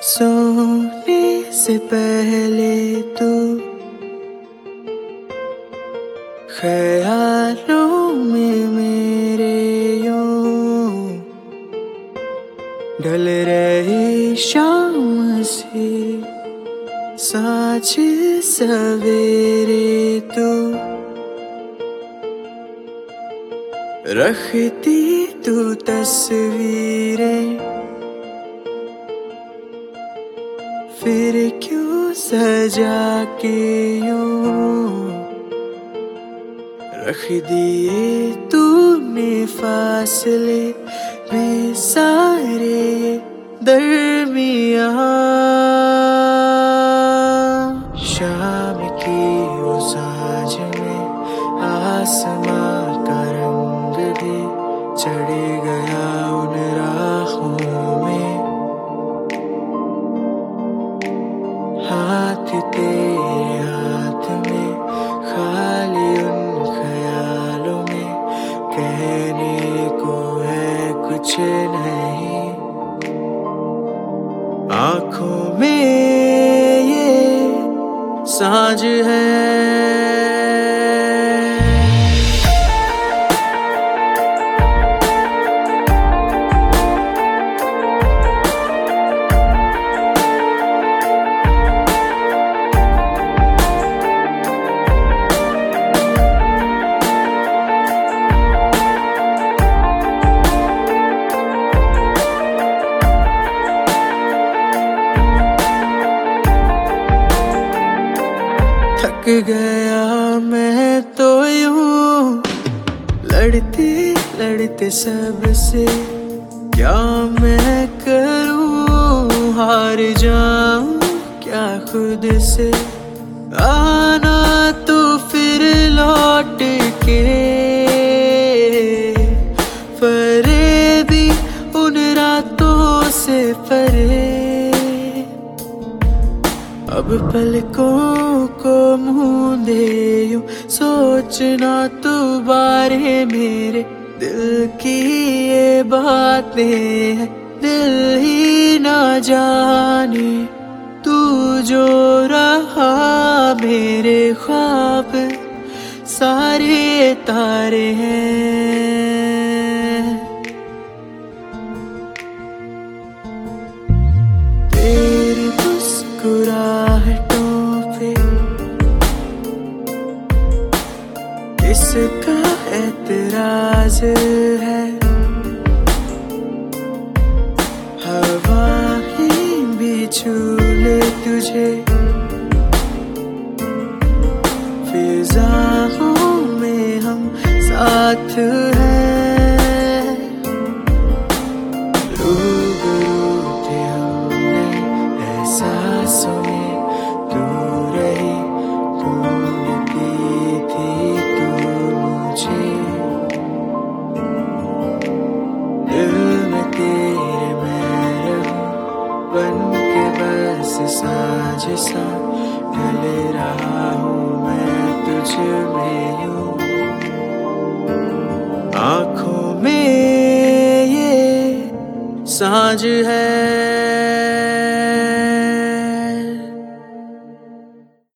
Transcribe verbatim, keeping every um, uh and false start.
सोने से पहले तू ख्यालों में मेरे यूं ढल रही शाम से साँझ सवेरे तू रखती तू तस्वीरें फिर क्यों सजा के यूं रख दिए तूने फासले भी सारे दरमियां। शाम की वो सांझ में आसमां का रंग भी चढ़ गया उन राहों में। हाथ तेरे हाथ में खाली उन ख्यालों में कहने को है कुछ नहीं। आँखों में ये सांझ है। थक गया मैं तो यूं लड़ते लड़ते सबसे। क्या मैं करूं हार जाऊं क्या खुद से। आना तो फिर लौट के फरेबी उन रातों से परे। अब पलकों को मुँह दे यूं सोचना तू बारे मेरे दिल की ये बातें हैं दिल ही ना जाने। तू जो रहा मेरे ख्वाब सारे तारे हैं। तेरी मुस्कुराहटों पे इसका एतराज है। हवाएं भी छू ले तुझे फिजाओं में हम साथ हैं। रूबरू थे हमने एहसासों में तू रही ढूंढती थी तू मुझे। दिल में तेरे मैं रहूं बन के बस सांझ सा ढल रहा हूँ मैं तुझ में यूं। आँखों में ये सांझ है।